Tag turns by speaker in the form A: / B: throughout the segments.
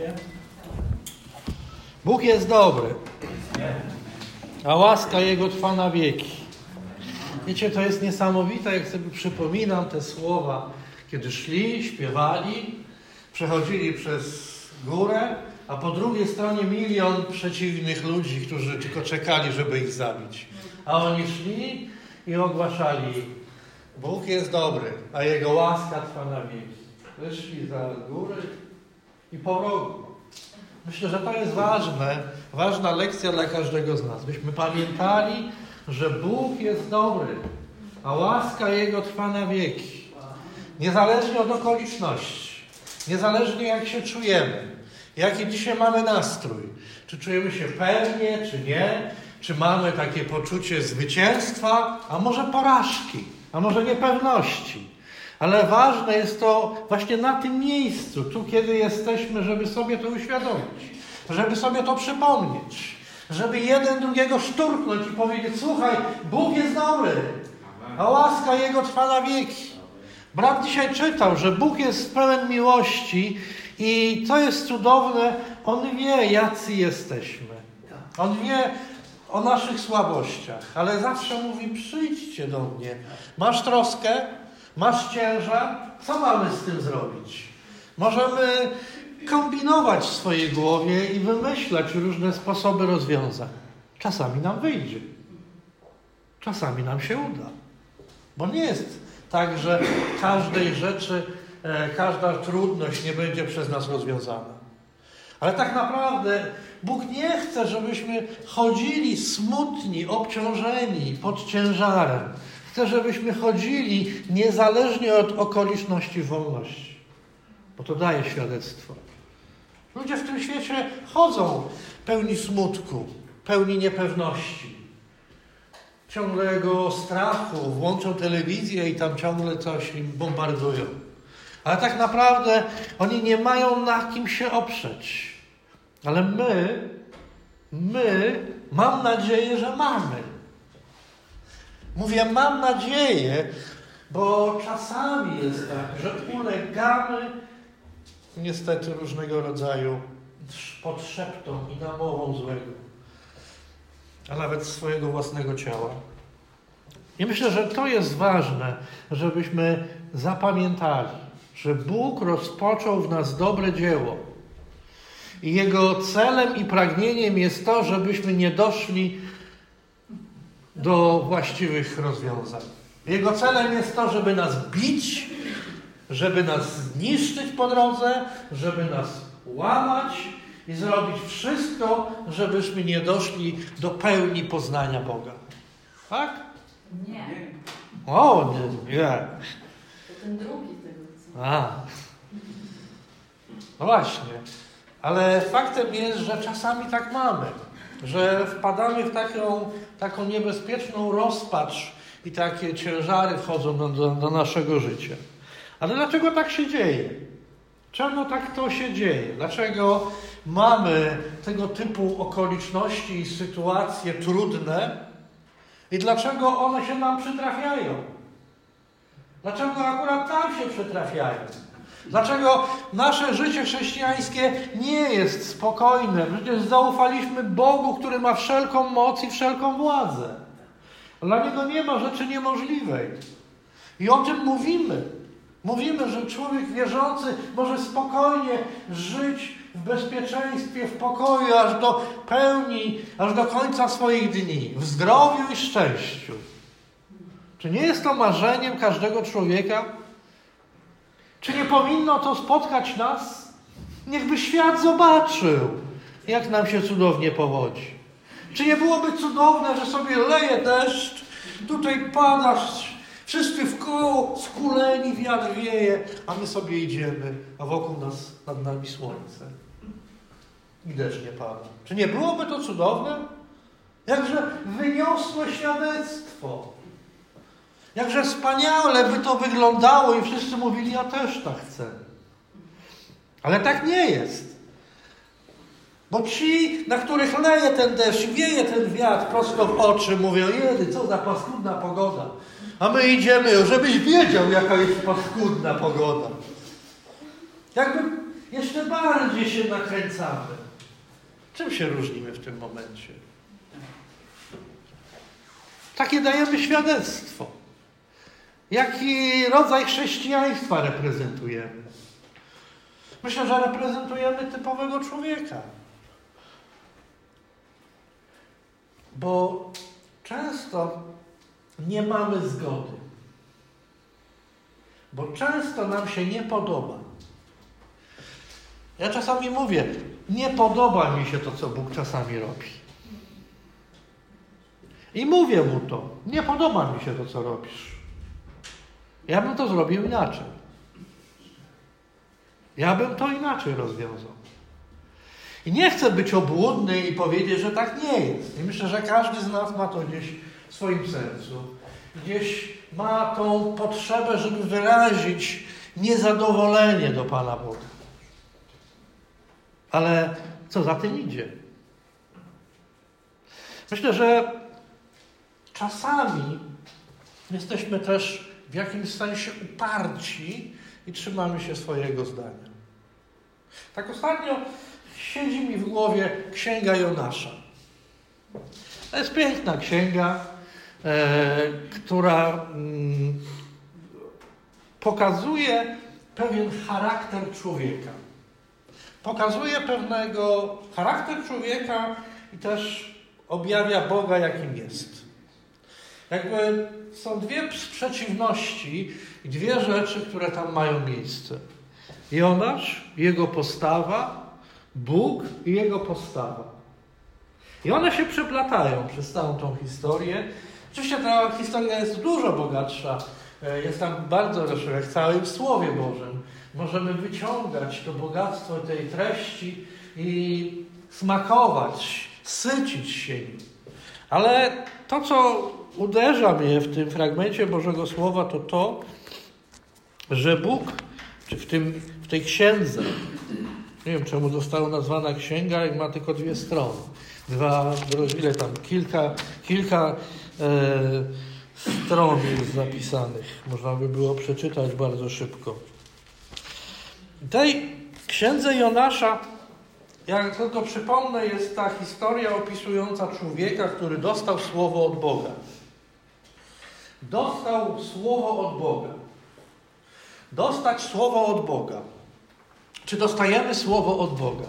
A: Bóg jest dobry, a łaska Jego trwa na wieki. Wiecie, to jest niesamowite, jak sobie przypominam te słowa, kiedy szli, śpiewali, przechodzili przez górę, a po drugiej stronie 1 000 000 przeciwnych ludzi, którzy tylko czekali, żeby ich zabić. A oni szli i ogłaszali: Bóg jest dobry, a Jego łaska trwa na wieki. Wyszli za górę i po rogu. Myślę, że to jest ważna lekcja dla każdego z nas. Byśmy pamiętali, że Bóg jest dobry, a łaska Jego trwa na wieki. Niezależnie od okoliczności, niezależnie jak się czujemy, jaki dzisiaj mamy nastrój, czy czujemy się pewnie, czy nie, czy mamy takie poczucie zwycięstwa, a może porażki, a może niepewności. Ale ważne jest to właśnie na tym miejscu, tu kiedy jesteśmy, żeby sobie to uświadomić, żeby sobie to przypomnieć, żeby jeden drugiego szturchnąć i powiedzieć: słuchaj, Bóg jest dobry, a łaska Jego trwa na wieki. Brat dzisiaj czytał, że Bóg jest pełen miłości i to jest cudowne, On wie, jacy jesteśmy. On wie o naszych słabościach, ale zawsze mówi: przyjdźcie do mnie. Masz troskę? Masz ciężar? Co mamy z tym zrobić? Możemy kombinować w swojej głowie i wymyślać różne sposoby rozwiązań. Czasami nam wyjdzie. Czasami nam się uda. Bo nie jest tak, że każdej rzeczy, każda trudność nie będzie przez nas rozwiązana. Ale tak naprawdę Bóg nie chce, żebyśmy chodzili smutni, obciążeni, pod ciężarem. Chce, żebyśmy chodzili niezależnie od okoliczności wolności. Bo to daje świadectwo. Ludzie w tym świecie chodzą pełni smutku, pełni niepewności. Ciągłego strachu, włączą telewizję i tam ciągle coś im bombardują. Ale tak naprawdę oni nie mają na kim się oprzeć. Ale my, mam nadzieję, że mamy. Mówię mam nadzieję, bo czasami jest tak, że ulegamy niestety różnego rodzaju podszeptom i namowom złego, a nawet swojego własnego ciała. I myślę, że to jest ważne, żebyśmy zapamiętali, że Bóg rozpoczął w nas dobre dzieło. I Jego celem i pragnieniem jest to, żebyśmy nie doszli do właściwych rozwiązań. Jego celem jest to, żeby nas bić, żeby nas zniszczyć po drodze, żeby nas łamać i zrobić wszystko, żebyśmy nie doszli do pełni poznania Boga. Tak?
B: Nie.
A: O, nie.
B: To ten drugi tego.
A: No właśnie. Ale faktem jest, że czasami tak mamy. Że wpadamy w taką niebezpieczną rozpacz i takie ciężary wchodzą do naszego życia. Ale dlaczego tak się dzieje? Czemu tak to się dzieje? Dlaczego mamy tego typu okoliczności i sytuacje trudne i dlaczego one się nam przytrafiają? Dlaczego akurat tam się przytrafiają? Dlaczego nasze życie chrześcijańskie nie jest spokojne? Przecież zaufaliśmy Bogu, który ma wszelką moc i wszelką władzę. Dla Niego nie ma rzeczy niemożliwej. I o tym mówimy. Mówimy, że człowiek wierzący może spokojnie żyć w bezpieczeństwie, w pokoju, aż do pełni, aż do końca swoich dni, w zdrowiu i szczęściu. Czy nie jest to marzeniem każdego człowieka? Czy nie powinno to spotkać nas? Niechby świat zobaczył, jak nam się cudownie powodzi. Czy nie byłoby cudowne, że sobie leje deszcz, tutaj pada, wszyscy wkoło skuleni, wiatr wieje, a my sobie idziemy, a wokół nas, nad nami słońce. I deszcz nie pada. Czy nie byłoby to cudowne? Jakże wyniosłe świadectwo. Jakże wspaniale by to wyglądało i wszyscy mówili: ja też tak chcę. Ale tak nie jest. Bo ci, na których leje ten deszcz, wieje ten wiatr prosto w oczy, mówią: jedy, co za paskudna pogoda. A my idziemy, żebyś wiedział, jaka jest paskudna pogoda. jeszcze bardziej się nakręcamy. Czym się różnimy w tym momencie? Takie dajemy świadectwo. Jaki rodzaj chrześcijaństwa reprezentujemy? Myślę, że reprezentujemy typowego człowieka. Bo często nie mamy zgody. Bo często nam się nie podoba. Ja czasami mówię, nie podoba mi się to, co Bóg czasami robi. I mówię mu to, nie podoba mi się to, co robisz. Ja bym to zrobił inaczej. Ja bym to inaczej rozwiązał. I nie chcę być obłudny i powiedzieć, że tak nie jest. I myślę, że każdy z nas ma to gdzieś w swoim sercu. Gdzieś ma tą potrzebę, żeby wyrazić niezadowolenie do Pana Boga. Ale co za tym idzie? Myślę, że czasami jesteśmy też w jakimś sensie uparci i trzymamy się swojego zdania. Tak ostatnio siedzi mi w głowie Księga Jonasza. To jest piękna księga, która pokazuje pewien charakter człowieka. Pokazuje pewnego charakter człowieka i też objawia Boga, jakim jest. Jakby są dwie przeciwności i dwie rzeczy, które tam mają miejsce. Jonasz, jego postawa, Bóg i jego postawa. I one się przeplatają przez całą tą historię. Oczywiście ta historia jest dużo bogatsza. Jest tam bardzo rozszerzona w całym Słowie Bożym. Możemy wyciągać to bogactwo tej treści i smakować, sycić się nim. Ale to, co uderza mnie w tym fragmencie Bożego Słowa, to to, że Bóg, czy w tej księdze, nie wiem czemu została nazwana księga i ma tylko dwie strony. Ile tam? Kilka stron jest zapisanych. Można by było przeczytać bardzo szybko. W tej księdze Jonasza, jak tylko przypomnę, jest ta historia opisująca człowieka, który dostał słowo od Boga. Dostał słowo od Boga. Dostać słowo od Boga. Czy dostajemy słowo od Boga?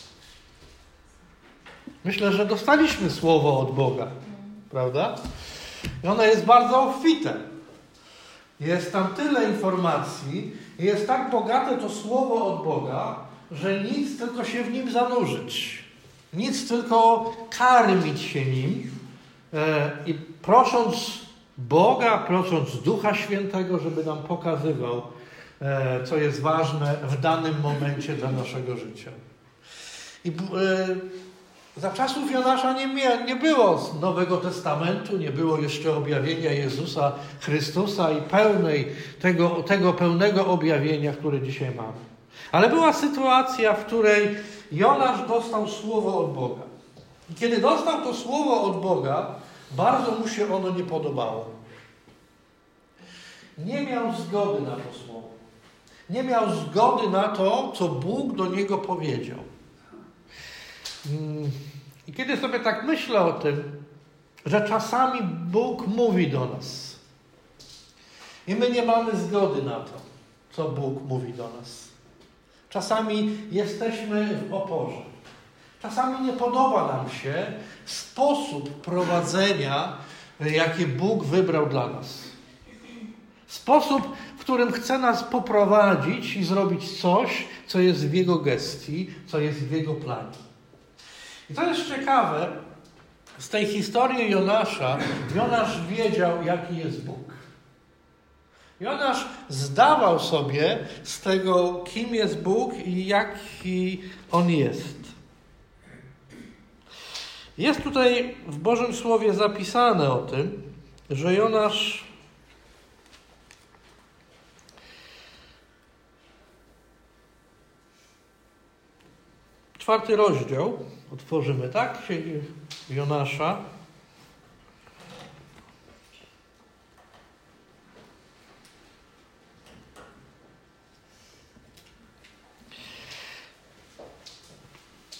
A: Myślę, że dostaliśmy słowo od Boga. Prawda? I ono jest bardzo obfite. Jest tam tyle informacji, jest tak bogate to słowo od Boga, że nic tylko się w nim zanurzyć. Nic tylko karmić się nim i prosząc Boga, prosząc Ducha Świętego, żeby nam pokazywał, co jest ważne w danym momencie dla naszego życia. I za czasów Jonasza nie było Nowego Testamentu, nie było jeszcze objawienia Jezusa Chrystusa i tego pełnego objawienia, które dzisiaj mamy. Ale była sytuacja, w której Jonasz dostał słowo od Boga. I kiedy dostał to słowo od Boga, bardzo mu się ono nie podobało. Nie miał zgody na to słowo. Nie miał zgody na to, co Bóg do niego powiedział. I kiedy sobie tak myślę o tym, że czasami Bóg mówi do nas i my nie mamy zgody na to, co Bóg mówi do nas. Czasami jesteśmy w oporze. Czasami nie podoba nam się sposób prowadzenia, jaki Bóg wybrał dla nas. Sposób, w którym chce nas poprowadzić i zrobić coś, co jest w Jego gestii, co jest w Jego planie. I to jest ciekawe, z tej historii Jonasza, Jonasz wiedział, jaki jest Bóg. Jonasz zdawał sobie z tego, kim jest Bóg i jaki On jest. Jest tutaj w Bożym Słowie zapisane o tym, że Jonasz czwarty rozdział, otworzymy, tak? Księgi Jonasza.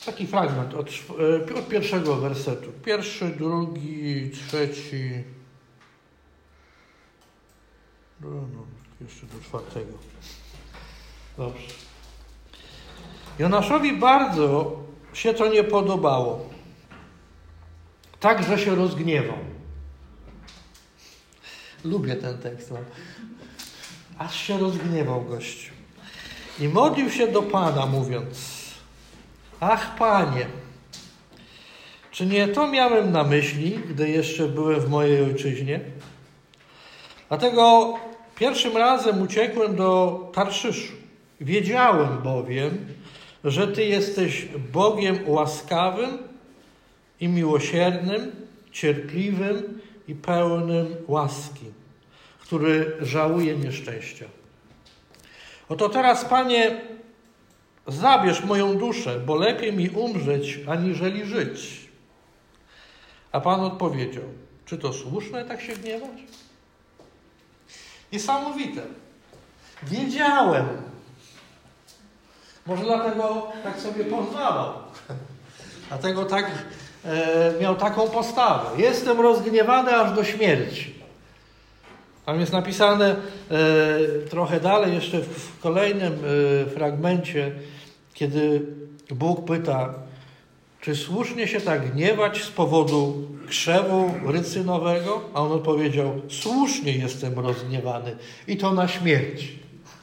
A: Taki fragment od pierwszego wersetu. 1, 2, 3. No, jeszcze do 4. Dobrze. Jonaszowi bardzo się to nie podobało. Tak, że się rozgniewał. Lubię ten tekst. Aż się rozgniewał gościu. I modlił się do Pana, mówiąc: ach, Panie, czy nie to miałem na myśli, gdy jeszcze byłem w mojej ojczyźnie? Dlatego pierwszym razem uciekłem do Tarszyszu. Wiedziałem bowiem, że Ty jesteś Bogiem łaskawym i miłosiernym, cierpliwym i pełnym łaski, który żałuje nieszczęścia. Oto teraz, Panie, zabierz moją duszę, bo lepiej mi umrzeć, aniżeli żyć. A Pan odpowiedział: czy to słuszne tak się gniewać? Niesamowite. Wiedziałem. Może dlatego tak sobie pozwalał. Dlatego tak miał taką postawę. Jestem rozgniewany aż do śmierci. Tam jest napisane trochę dalej, jeszcze w kolejnym fragmencie, kiedy Bóg pyta, czy słusznie się tak gniewać z powodu krzewu rycynowego? A on odpowiedział: słusznie jestem rozgniewany i to na śmierć.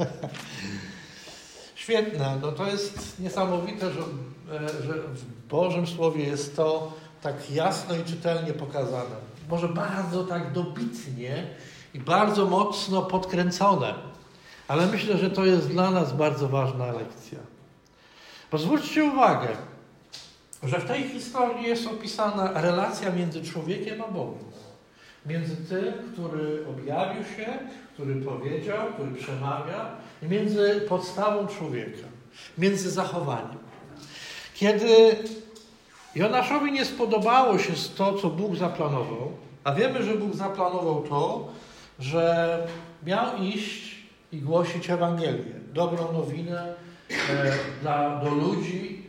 A: Świetne. No to jest niesamowite, że w Bożym Słowie jest to tak jasno i czytelnie pokazane. Może bardzo tak dobitnie i bardzo mocno podkręcone. Ale myślę, że to jest dla nas bardzo ważna lekcja. Bo zwróćcie uwagę, że w tej historii jest opisana relacja między człowiekiem a Bogiem. Między tym, który objawił się, który powiedział, który przemawia, i między podstawą człowieka, między zachowaniem. Kiedy Jonaszowi nie spodobało się to, co Bóg zaplanował, a wiemy, że Bóg zaplanował to, że miał iść i głosić Ewangelię, dobrą nowinę do ludzi,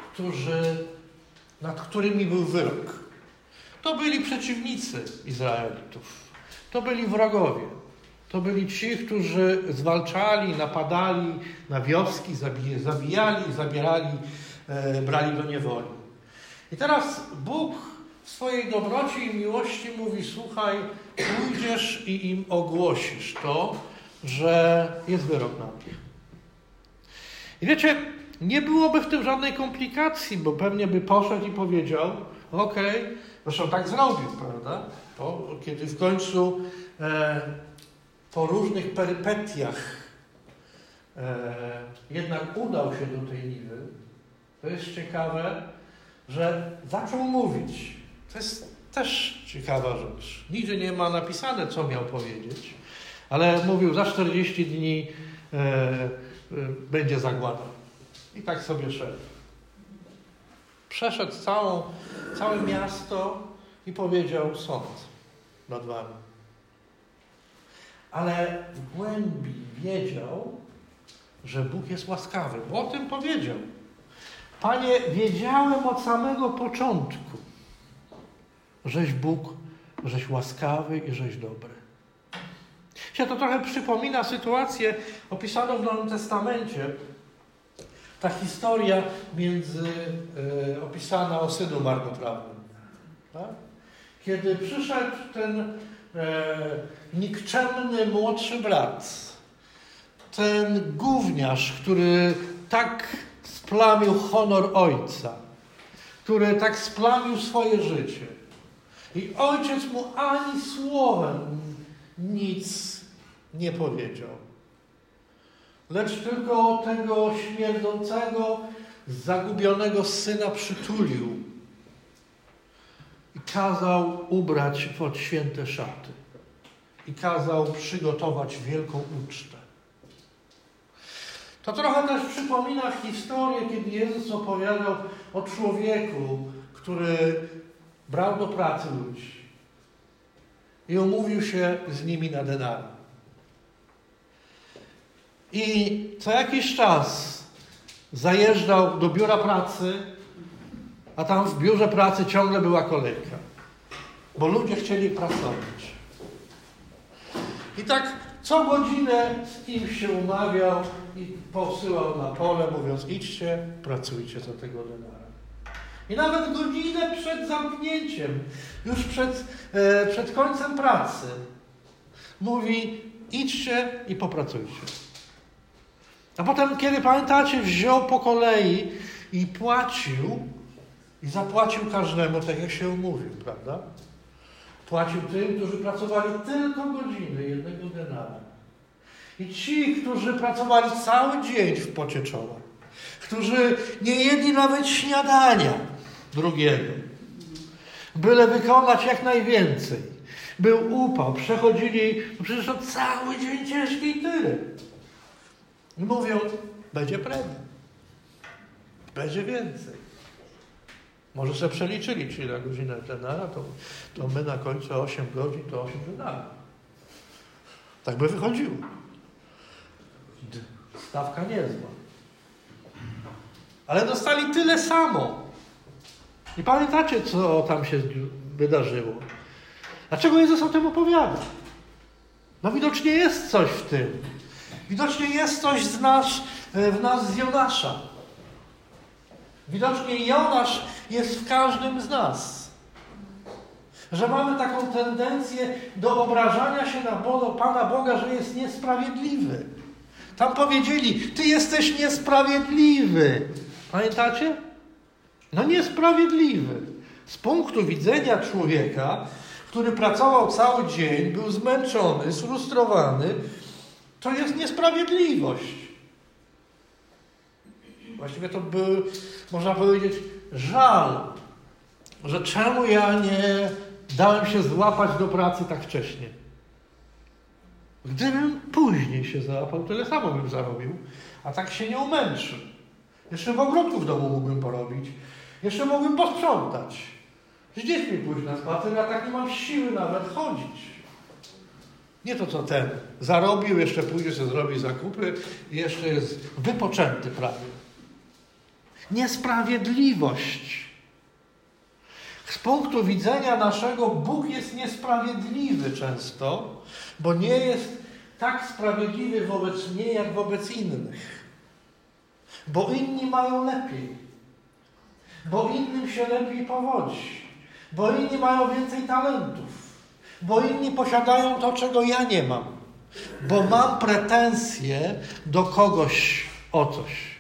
A: nad którymi był wyrok. To byli przeciwnicy Izraelitów. To byli wrogowie. To byli ci, którzy zwalczali, napadali na wioski, zabijali, zabierali, brali do niewoli. I teraz Bóg w swojej dobroci i miłości mówi: słuchaj, pójdziesz i im ogłosisz to, że jest wyrok na nich. I wiecie, nie byłoby w tym żadnej komplikacji, bo pewnie by poszedł i powiedział: okej, zresztą tak zrobił, prawda? Kiedy w końcu po różnych perypetiach jednak udał się do tej Niwy, to jest ciekawe, że zaczął mówić. To jest też ciekawa rzecz. Nigdzie nie ma napisane, co miał powiedzieć, ale mówił: za 40 dni będzie zagłada. I tak sobie szedł. Przeszedł całe miasto i powiedział: sąd nad wami. Ale w głębi wiedział, że Bóg jest łaskawy, bo o tym powiedział. Panie, wiedziałem od samego początku, żeś Bóg, żeś łaskawy i żeś dobry. Się to trochę przypomina sytuację opisaną w Nowym Testamencie. Ta historia opisana o synu marnotrawnym. Tak? Kiedy przyszedł ten nikczemny młodszy brat, ten gówniarz, który tak splamił honor ojca, który tak splamił swoje życie. I ojciec mu ani słowem nic nie powiedział. Lecz tylko tego śmierdzącego, zagubionego syna przytulił i kazał ubrać w święte szaty. I kazał przygotować wielką ucztę. To trochę też przypomina historię, kiedy Jezus opowiadał o człowieku, który brał do pracy ludzi i umówił się z nimi na denary. I co jakiś czas zajeżdżał do biura pracy A tam w biurze pracy ciągle była kolejka. Bo ludzie chcieli pracować. I tak co godzinę z kimś się umawiał i posyłał na pole, mówiąc: idźcie, pracujcie za tego denara. I nawet godzinę przed zamknięciem, już przed końcem pracy, mówi: idźcie i popracujcie. A potem, kiedy pamiętacie, wziął po kolei i płacił, i zapłacił każdemu, tak jak się umówił, prawda? Płacił tym, którzy pracowali tylko godzinę, 1 denara. I ci, którzy pracowali cały dzień w pocie czoła, którzy nie jedli nawet śniadania drugiego, byle wykonać jak najwięcej. Był upał, przechodzili przecież to cały dzień ciężkiej tyry. I mówią: będzie premia. Będzie więcej. Może sobie przeliczyli, czyli na godzinę denara, to my na końcu 8 godzin to 8 denarów. Tak by wychodziło. Stawka niezła. Ale dostali tyle samo. I pamiętacie, co tam się wydarzyło? Dlaczego Jezus o tym opowiada? No widocznie jest coś w tym. Widocznie jest coś w nas z Jonasza. Widocznie Jonasz jest w każdym z nas. Że mamy taką tendencję do obrażania się na Pana Boga, że jest niesprawiedliwy. Tam powiedzieli: ty jesteś niesprawiedliwy. Pamiętacie? No niesprawiedliwy. Z punktu widzenia człowieka, który pracował cały dzień, był zmęczony, sfrustrowany, to jest niesprawiedliwość. Właściwie to był, można powiedzieć, żal, że czemu ja nie dałem się złapać do pracy tak wcześnie. Gdybym później się załapał, tyle samo bym zarobił, a tak się nie umęczył. Jeszcze w ogródku w domu mógłbym porobić, jeszcze mógłbym posprzątać. Z dziećmi pójść na spacer, a tak nie mam siły nawet chodzić. Nie to, co ten zarobił, jeszcze pójdzie sobie zrobi zakupy i jeszcze jest wypoczęty prawie. Niesprawiedliwość. Z punktu widzenia naszego Bóg jest niesprawiedliwy często, bo nie jest tak sprawiedliwy wobec mnie, jak wobec innych. Bo inni mają lepiej. Bo innym się lepiej powodzi. Bo inni mają więcej talentów. Bo inni posiadają to, czego ja nie mam. Bo mam pretensje do kogoś o coś.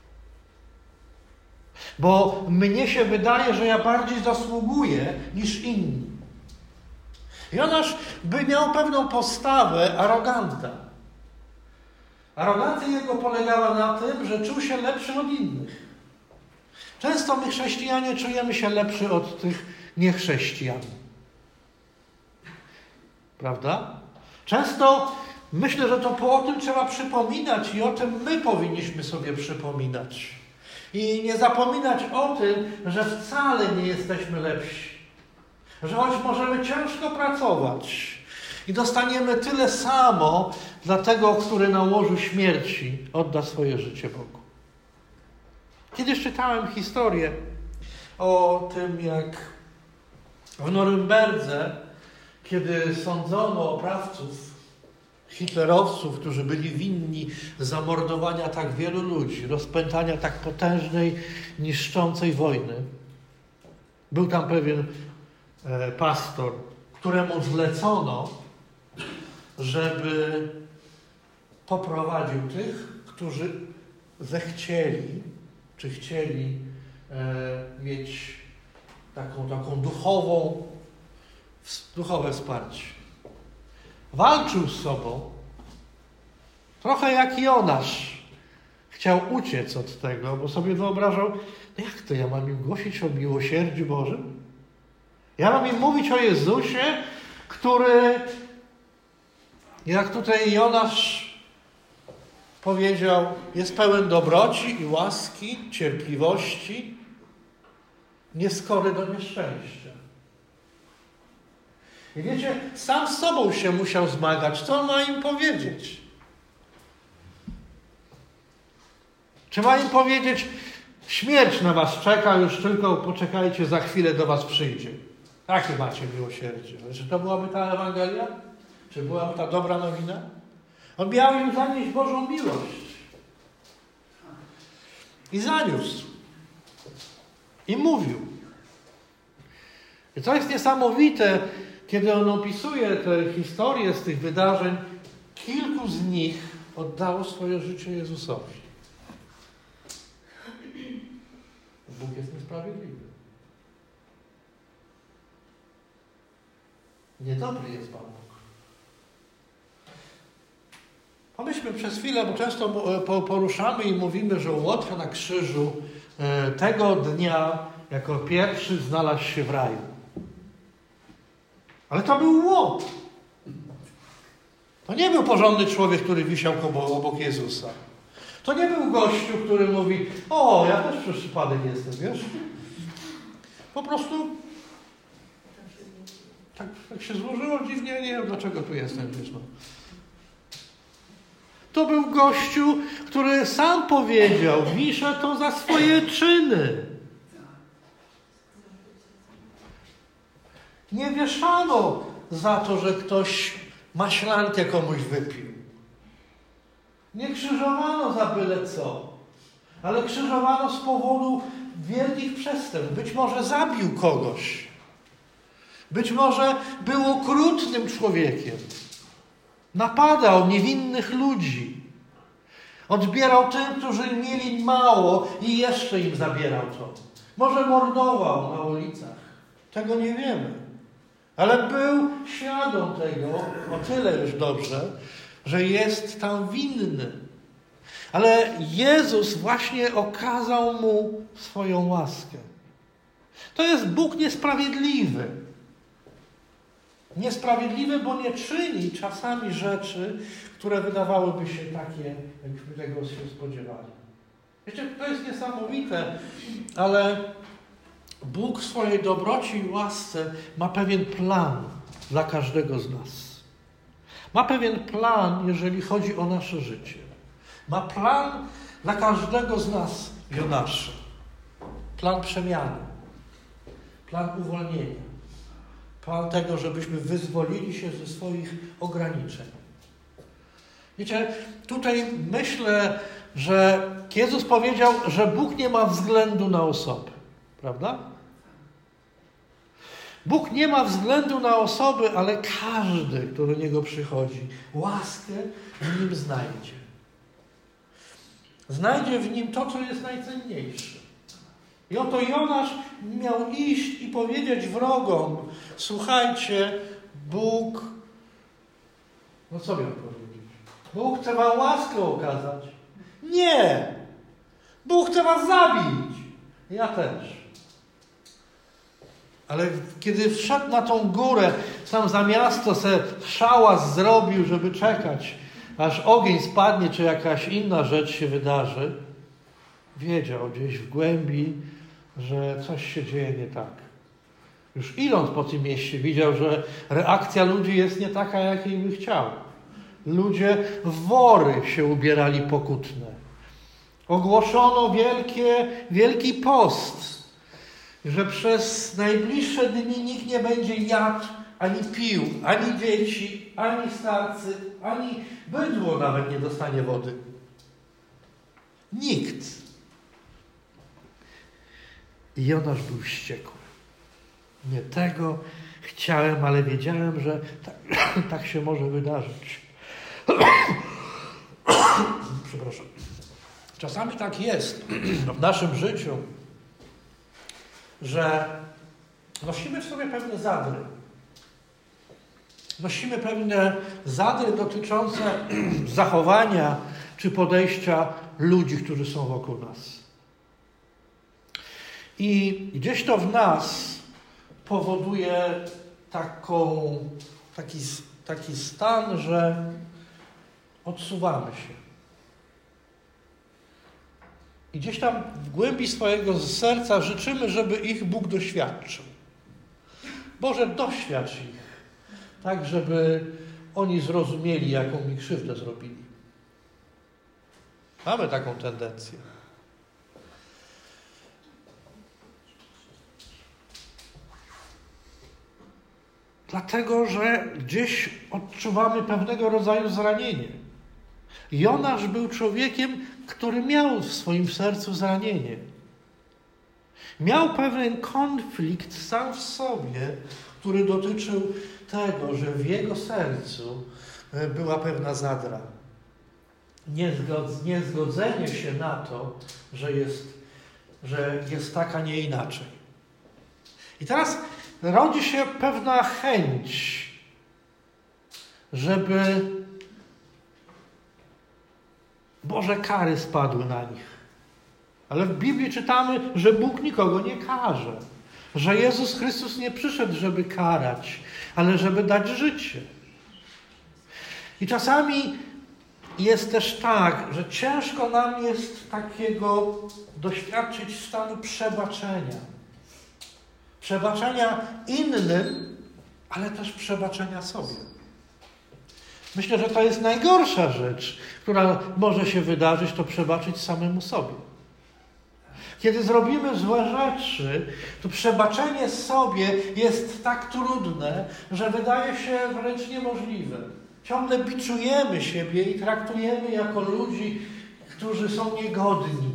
A: Bo mnie się wydaje, że ja bardziej zasługuję niż inni. Jonasz by miał pewną postawę aroganta. Arogancja jego polegała na tym, że czuł się lepszy od innych. Często my chrześcijanie czujemy się lepszy od tych niechrześcijan. Prawda? Często myślę, że o tym trzeba przypominać i o tym my powinniśmy sobie przypominać. I nie zapominać o tym, że wcale nie jesteśmy lepsi. Że choć możemy ciężko pracować i dostaniemy tyle samo dla tego, który na łożu śmierci odda swoje życie Bogu. Kiedyś czytałem historię o tym, jak w Norymberdze, kiedy sądzono oprawców, hitlerowców, którzy byli winni zamordowania tak wielu ludzi, rozpętania tak potężnej, niszczącej wojny. Był tam pewien pastor, któremu zlecono, żeby poprowadził tych, którzy zechcieli, czy chcieli mieć taką duchowe wsparcie. Walczył z sobą, trochę jak Jonasz. Chciał uciec od tego, bo sobie wyobrażał, no jak to ja mam im głosić o miłosierdziu Bożym? Ja mam im mówić o Jezusie, który, jak tutaj Jonasz powiedział, jest pełen dobroci i łaski, cierpliwości, nieskory do nieszczęścia. I wiecie, sam z sobą się musiał zmagać. Co on ma im powiedzieć? Czy ma im powiedzieć, Śmierć na was czeka, już tylko poczekajcie, za chwilę do was przyjdzie. Jakie macie miłosierdzie? Czy to byłaby ta Ewangelia? Czy byłaby ta dobra nowina? On miał im zanieść Bożą miłość. I zaniósł. I mówił. I co jest niesamowite, kiedy on opisuje te historie z tych wydarzeń, kilku z nich oddało swoje życie Jezusowi. Bóg jest niesprawiedliwy. Niedobry jest Pan Bóg. Pomyślmy przez chwilę, bo często poruszamy i mówimy, że Łotra na krzyżu tego dnia jako pierwszy znalazł się w raju. Ale to był Łotr. To nie był porządny człowiek, który wisiał obok Jezusa. To nie był gościu, który mówi: o, ja też przez przypadek jestem, wiesz? Po prostu tak się złożyło dziwnie, nie wiem dlaczego tu jestem, wiesz, no. To był gościu, który sam powiedział: wiszę to za swoje czyny. Nie wieszano za to, że ktoś maślankę komuś wypił. Nie krzyżowano za byle co, ale krzyżowano z powodu wielkich przestępstw. Być może zabił kogoś. Być może był okrutnym człowiekiem. Napadał niewinnych ludzi. Odbierał tym, którzy mieli mało i jeszcze im zabierał to. Może mordował na ulicach. Tego nie wiemy. Ale był świadom tego, o tyle już dobrze, że jest tam winny. Ale Jezus właśnie okazał mu swoją łaskę. To jest Bóg niesprawiedliwy. Niesprawiedliwy, bo nie czyni czasami rzeczy, które wydawałyby się takie, jakbyśmy tego się spodziewali. Wiecie, to jest niesamowite, ale Bóg w swojej dobroci i łasce ma pewien plan dla każdego z nas. Ma pewien plan, jeżeli chodzi o nasze życie. Ma plan dla każdego z nas, Jonasza. Plan przemiany. Plan uwolnienia. Plan tego, żebyśmy wyzwolili się ze swoich ograniczeń. Wiecie, tutaj myślę, że Jezus powiedział, że Bóg nie ma względu na osoby. Prawda? Bóg nie ma względu na osoby, ale każdy, kto do Niego przychodzi, łaskę w Nim znajdzie. Znajdzie w Nim to, co jest najcenniejsze. I oto Jonasz miał iść i powiedzieć wrogom: słuchajcie, Bóg... No co miał powiedzieć? Bóg chce wam łaskę okazać. Nie! Bóg chce was zabić. Ja też. Ale kiedy wszedł na tą górę, sam za miasto se szałas zrobił, żeby czekać, aż ogień spadnie, czy jakaś inna rzecz się wydarzy, wiedział gdzieś w głębi, że coś się dzieje nie tak. Już idąc po tym mieście, widział, że reakcja ludzi jest nie taka, jakiej by chciał. Ludzie w wory się ubierali pokutne. Ogłoszono wielki post, że przez najbliższe dni nikt nie będzie jadł, ani pił, ani dzieci, ani starcy, ani bydło nawet nie dostanie wody. Nikt. I Jonasz był wściekły. Nie tego chciałem, ale wiedziałem, że tak się może wydarzyć. Przepraszam. Czasami tak jest w naszym życiu, że nosimy w sobie pewne zadry. Nosimy pewne zadry dotyczące zachowania czy podejścia ludzi, którzy są wokół nas. I gdzieś to w nas powoduje taki stan, że odsuwamy się. I gdzieś tam w głębi swojego serca życzymy, żeby ich Bóg doświadczył. Boże, doświadcz ich, tak żeby oni zrozumieli, jaką mi krzywdę zrobili. Mamy taką tendencję. Dlatego, że gdzieś odczuwamy pewnego rodzaju zranienie. Jonasz był człowiekiem, który miał w swoim sercu zranienie. Miał pewien konflikt sam w sobie, który dotyczył tego, że w jego sercu była pewna zadra. Niezgodzenie się na to, że jest tak, a nie inaczej. I teraz rodzi się pewna chęć, żeby Boże kary spadły na nich. Ale w Biblii czytamy, że Bóg nikogo nie karze. Że Jezus Chrystus nie przyszedł, żeby karać, ale żeby dać życie. I czasami jest też tak, że ciężko nam jest takiego doświadczyć stanu przebaczenia. Przebaczenia innym, ale też przebaczenia sobie. Myślę, że to jest najgorsza rzecz, która może się wydarzyć, to przebaczyć samemu sobie. Kiedy zrobimy złe rzeczy, to przebaczenie sobie jest tak trudne, że wydaje się wręcz niemożliwe. Ciągle biczujemy siebie i traktujemy jako ludzi, którzy są niegodni.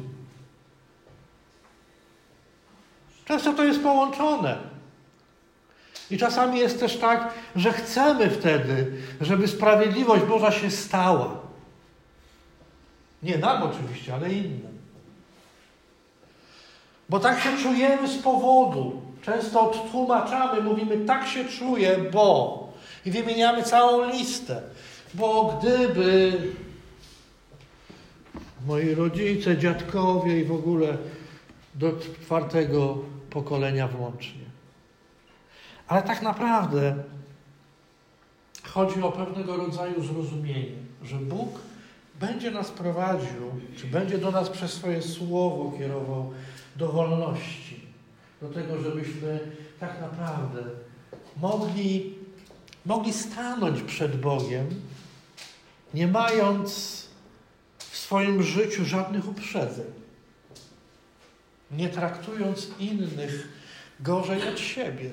A: Często to jest połączone. I czasami jest też tak, że chcemy wtedy, żeby sprawiedliwość Boża się stała. Nie nam oczywiście, ale innym. Bo tak się czujemy z powodu. Często odtłumaczamy, mówimy, tak się czuję, bo. I wymieniamy całą listę. Bo gdyby moi rodzice, dziadkowie i w ogóle do 4. pokolenia włącznie. Ale tak naprawdę chodzi o pewnego rodzaju zrozumienie, że Bóg będzie nas prowadził, czy będzie do nas przez swoje słowo kierował do wolności. Do tego, żebyśmy tak naprawdę mogli stanąć przed Bogiem, nie mając w swoim życiu żadnych uprzedzeń. Nie traktując innych gorzej od siebie.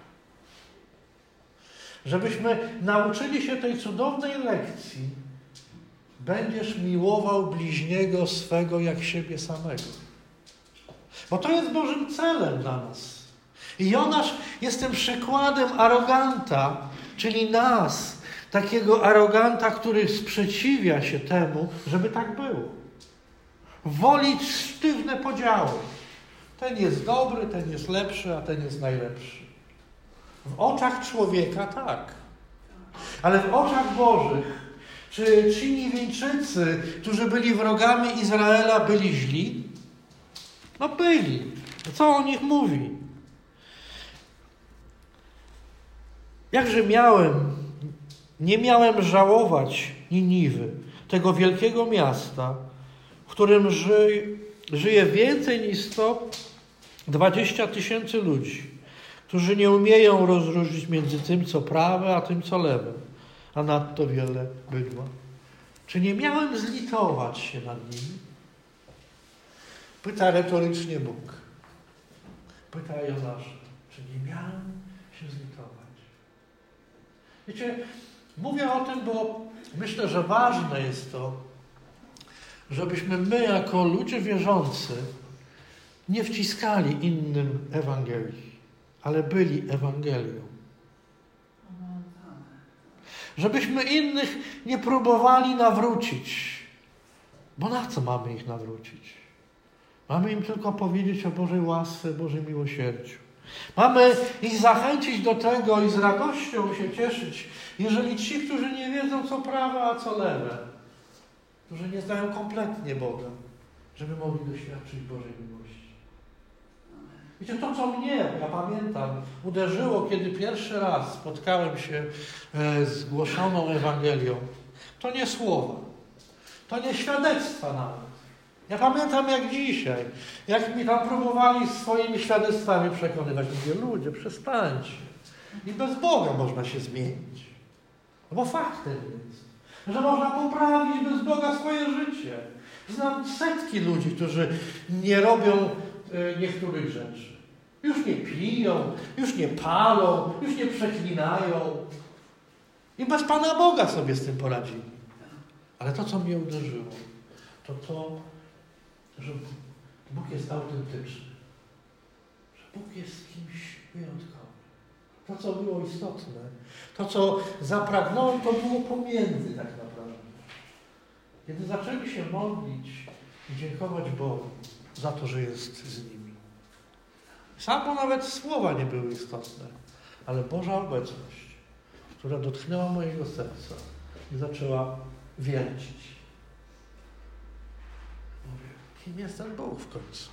A: Żebyśmy nauczyli się tej cudownej lekcji. Będziesz miłował bliźniego swego jak siebie samego. Bo to jest Bożym celem dla nas. I Jonasz jest tym przykładem aroganta, czyli nas, takiego aroganta, który sprzeciwia się temu, żeby tak było. Woli sztywne podziały. Ten jest dobry, ten jest lepszy, a ten jest najlepszy. W oczach człowieka tak. Ale w oczach Bożych, czy ci Niewieńczycy, którzy byli wrogami Izraela, byli źli? No byli. Co o nich mówi? Jakże nie miałem żałować Niniwy, tego wielkiego miasta, w którym żyje więcej niż 120 000 ludzi, którzy nie umieją rozróżnić między tym, co prawe, a tym, co lewe, a nadto wiele bydła. Czy nie miałem zlitować się nad nimi? Pyta retorycznie Bóg. Pyta Jonasza, czy nie miałem się zlitować? Wiecie, mówię o tym, bo myślę, że ważne jest to, żebyśmy my jako ludzie wierzący nie wciskali innym Ewangelii, ale byli Ewangelią. Żebyśmy innych nie próbowali nawrócić. Bo na co mamy ich nawrócić? Mamy im tylko powiedzieć o Bożej łasce, Bożej miłosierdziu. Mamy ich zachęcić do tego i z radością się cieszyć, jeżeli ci, którzy nie wiedzą, co prawe, a co lewe, którzy nie znają kompletnie Boga, żeby mogli doświadczyć Bożej miłości. Wiecie, to co mnie, ja pamiętam, uderzyło, kiedy pierwszy raz spotkałem się z głoszoną Ewangelią, to nie słowa, to nie świadectwa nawet. Ja pamiętam jak dzisiaj, jak mi tam próbowali swoimi świadectwami przekonywać. Mówię, ludzie, przestańcie. I bez Boga można się zmienić. No bo faktem jest, że można poprawić bez Boga swoje życie. Znam setki ludzi, którzy nie robią niektórych rzeczy. Już nie piją, już nie palą, już nie przeklinają. I bez Pana Boga sobie z tym poradzili. Ale to, co mnie uderzyło, to, że Bóg jest autentyczny. Że Bóg jest kimś wyjątkowym. To, co było istotne, to, co zapragnąłem, to było pomiędzy tak naprawdę. Kiedy zaczęli się modlić i dziękować Bogu za to, że jest z nimi. Samo nawet słowa nie były istotne, ale Boża obecność, która dotknęła mojego serca i zaczęła wiercić. Mówię, kim jest ten Bóg w końcu?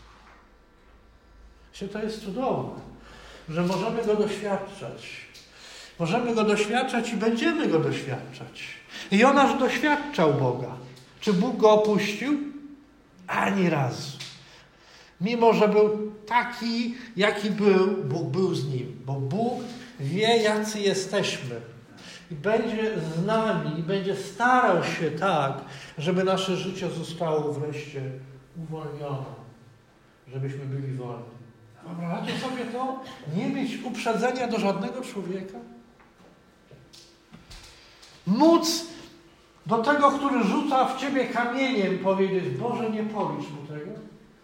A: To jest cudowne, że możemy Go doświadczać. Możemy Go doświadczać i będziemy Go doświadczać. I Jonasz doświadczał Boga. Czy Bóg go opuścił? Ani razu. Mimo że był taki, jaki był, Bóg był z nim. Bo Bóg wie, jacy jesteśmy. I będzie z nami, i będzie starał się tak, żeby nasze życie zostało wreszcie uwolnione. Żebyśmy byli wolni. Wyobrażacie sobie to? Nie mieć uprzedzenia do żadnego człowieka? Móc do tego, który rzuca w ciebie kamieniem, powiedzieć: Boże, nie policz mu tego.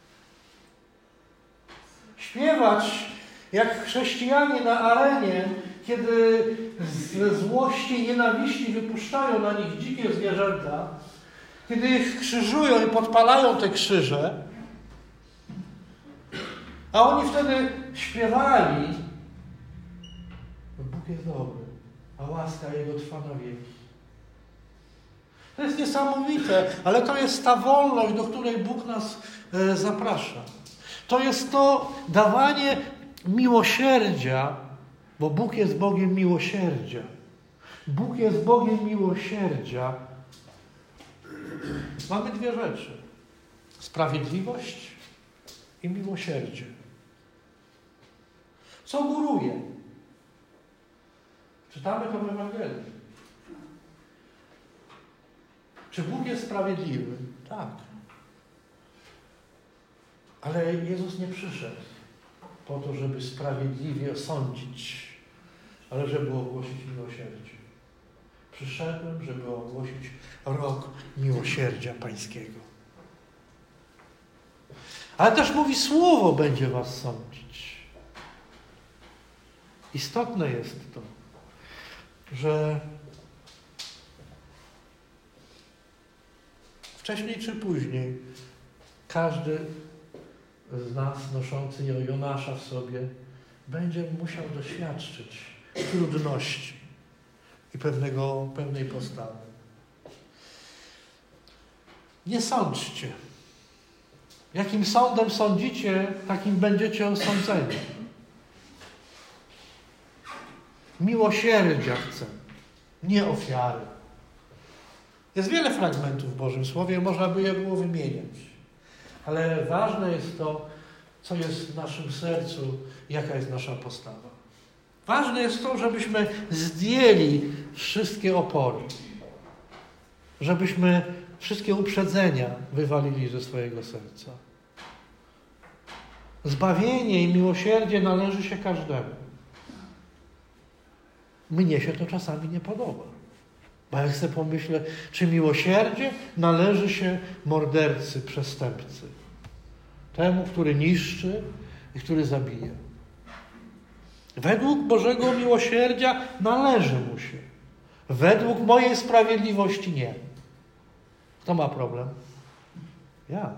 A: Śpiewać jak chrześcijanie na arenie, kiedy ze złości i nienawiści wypuszczają na nich dzikie zwierzęta, kiedy ich krzyżują i podpalają te krzyże, a oni wtedy śpiewali: Bóg jest dobry, a łaska Jego trwa na wieki. To jest niesamowite, ale to jest ta wolność, do której Bóg nas zaprasza. To jest to dawanie miłosierdzia, bo Bóg jest Bogiem miłosierdzia. Bóg jest Bogiem miłosierdzia. Mamy dwie rzeczy: sprawiedliwość i miłosierdzie. Co góruje? Czytamy to w Ewangelii. Czy Bóg jest sprawiedliwy? Tak. Ale Jezus nie przyszedł po to, żeby sprawiedliwie osądzić, ale żeby ogłosić miłosierdzie. Przyszedłem, żeby ogłosić rok miłosierdzia Pańskiego. Ale też mówi: słowo będzie was sądzić. Istotne jest to, że wcześniej czy później każdy z nas noszący Jonasza w sobie będzie musiał doświadczyć trudności i pewnej postawy. Nie sądźcie. Jakim sądem sądzicie, takim będziecie osądzeni. Miłosierdzia chcę, nie ofiary. Jest wiele fragmentów w Bożym Słowie, można by je było wymieniać. Ale ważne jest to, co jest w naszym sercu, jaka jest nasza postawa. Ważne jest to, żebyśmy zdjęli wszystkie opory. Żebyśmy wszystkie uprzedzenia wywalili ze swojego serca. Zbawienie i miłosierdzie należy się każdemu. Mnie się to czasami nie podoba. Bo jak sobie pomyślę, czy miłosierdzie należy się mordercy, przestępcy. Temu, który niszczy i który zabija. Według Bożego miłosierdzia należy mu się. Według mojej sprawiedliwości nie. Kto ma problem? Ja.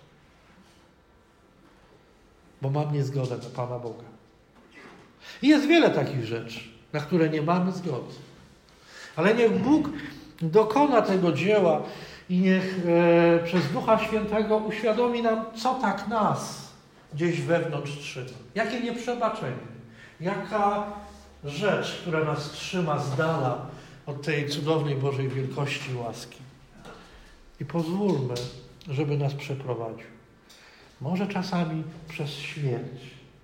A: Bo mam niezgodę na Pana Boga. I jest wiele takich rzeczy, na które nie mamy zgody. Ale niech Bóg dokona tego dzieła i niech przez Ducha Świętego uświadomi nam, co tak nas gdzieś wewnątrz trzyma. Jakie nieprzebaczenie. Jaka rzecz, która nas trzyma z dala od tej cudownej Bożej wielkości i łaski. I pozwólmy, żeby nas przeprowadził. Może czasami przez śmierć.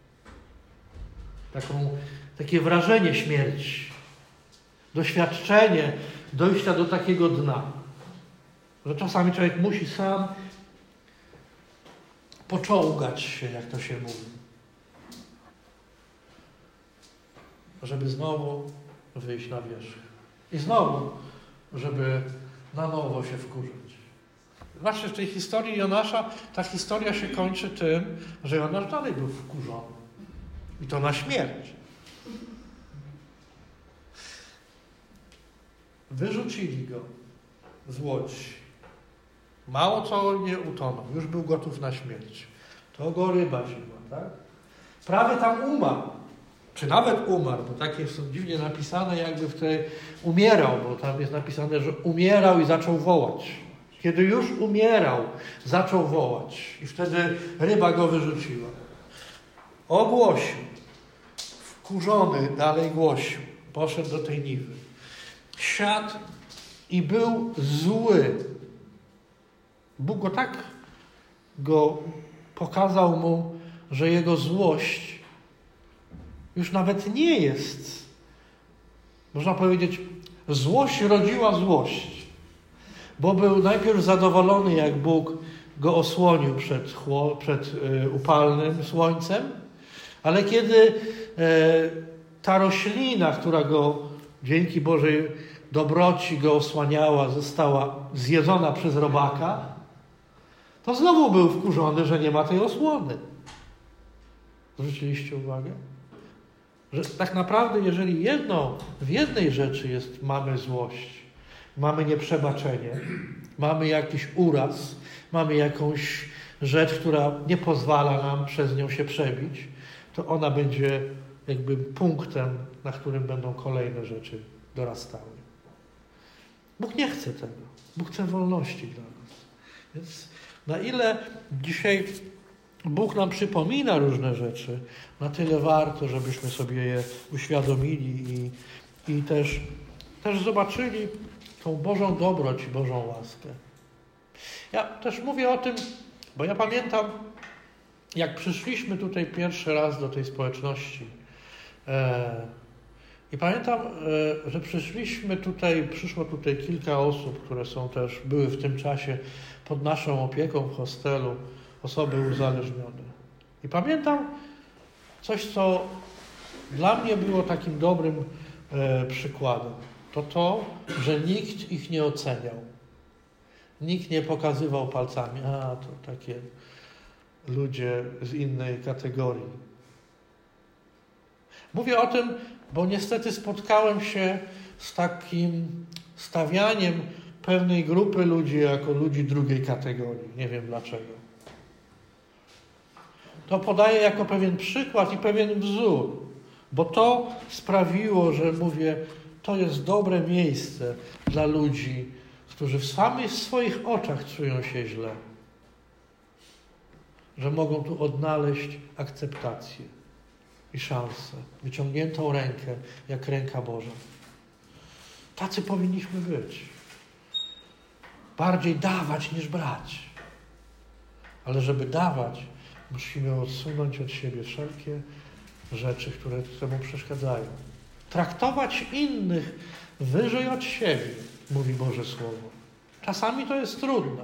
A: Takie wrażenie śmierci. Doświadczenie dojścia do takiego dna. Że czasami człowiek musi sam poczołgać się, jak to się mówi. żeby znowu wyjść na wierzch. I znowu, żeby na nowo się wkurzać. Zobaczcie, w tej historii Jonasza, ta historia się kończy tym, że Jonasz dalej był wkurzony. I to na śmierć. Wyrzucili go z łodzi. Mało co nie utonął. Już był gotów na śmierć. To go ryba wzięła, tak? Prawie tam umarł. Czy nawet umarł, bo takie są dziwnie napisane, jakby umierał, bo tam jest napisane, że umierał i zaczął wołać. Kiedy już umierał, zaczął wołać. I wtedy ryba go wyrzuciła. Ogłosił. Wkurzony dalej głosił. Poszedł do tej Niwy. Siadł i był zły. Bóg go pokazał mu, że jego złość już nawet nie jest. Można powiedzieć, złość rodziła złość. Bo był najpierw zadowolony, jak Bóg go osłonił przed upalnym słońcem, ale kiedy ta roślina, która go dzięki Bożej dobroci go osłaniała, została zjedzona przez robaka, to znowu był wkurzony, że nie ma tej osłony. Zwróciliście uwagę? Że tak naprawdę, jeżeli w jednej rzeczy mamy złość, mamy nieprzebaczenie, mamy jakiś uraz, mamy jakąś rzecz, która nie pozwala nam przez nią się przebić, to ona będzie jakby punktem, na którym będą kolejne rzeczy dorastały. Bóg nie chce tego. Bóg chce wolności dla nas. Więc na ile dzisiaj Bóg nam przypomina różne rzeczy, na tyle warto, żebyśmy sobie je uświadomili i też zobaczyli tą Bożą dobroć i Bożą łaskę. Ja też mówię o tym, bo ja pamiętam, jak przyszliśmy tutaj pierwszy raz do tej społeczności i pamiętam, że przyszło tutaj kilka osób, które były w tym czasie pod naszą opieką w hostelu, osoby uzależnione. I pamiętam coś, co dla mnie było takim dobrym przykładem. To, że nikt ich nie oceniał. Nikt nie pokazywał palcami, to takie ludzie z innej kategorii. Mówię o tym, bo niestety spotkałem się z takim stawianiem pewnej grupy ludzi jako ludzi drugiej kategorii. Nie wiem dlaczego. To podaję jako pewien przykład i pewien wzór, bo to sprawiło, że mówię, to jest dobre miejsce dla ludzi, którzy w swoich oczach czują się źle. Że mogą tu odnaleźć akceptację i szansę. Wyciągniętą rękę, jak ręka Boża. Tacy powinniśmy być. Bardziej dawać niż brać. Ale żeby dawać, musimy odsunąć od siebie wszelkie rzeczy, które temu przeszkadzają. Traktować innych wyżej od siebie, mówi Boże Słowo. Czasami to jest trudne.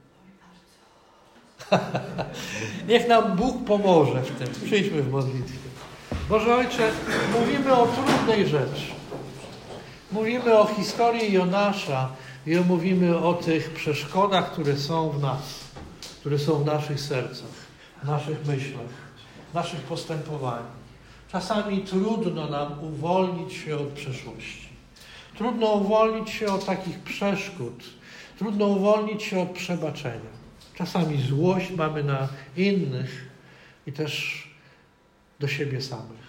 A: Niech nam Bóg pomoże w tym. Przyjdźmy w modlitwie. Boże Ojcze, mówimy o trudnej rzeczy. Mówimy o historii Jonasza i mówimy o tych przeszkodach, które są w nas, które są w naszych sercach, w naszych myślach, w naszych postępowaniach. Czasami trudno nam uwolnić się od przeszłości. Trudno uwolnić się od takich przeszkód. Trudno uwolnić się od przebaczenia. Czasami złość mamy na innych i też do siebie samych.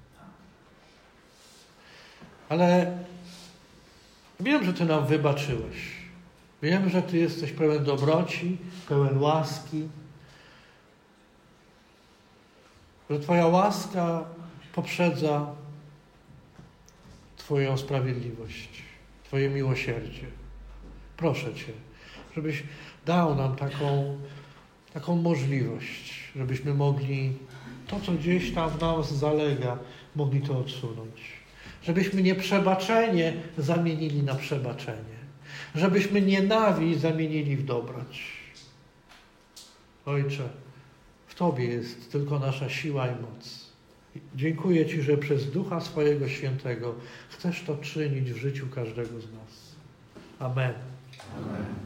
A: Ale wiem, że Ty nam wybaczyłeś. Wiem, że Ty jesteś pełen dobroci, pełen łaski. Że Twoja łaska poprzedza Twoją sprawiedliwość, Twoje miłosierdzie. Proszę Cię, żebyś dał nam taką możliwość, żebyśmy mogli to, co gdzieś tam w nas zalega, mogli to odsunąć. Żebyśmy nieprzebaczenie zamienili na przebaczenie. Żebyśmy nienawiść zamienili w dobroć. Ojcze, w Tobie jest tylko nasza siła i moc. Dziękuję Ci, że przez Ducha swojego Świętego chcesz to czynić w życiu każdego z nas. Amen.
C: Amen.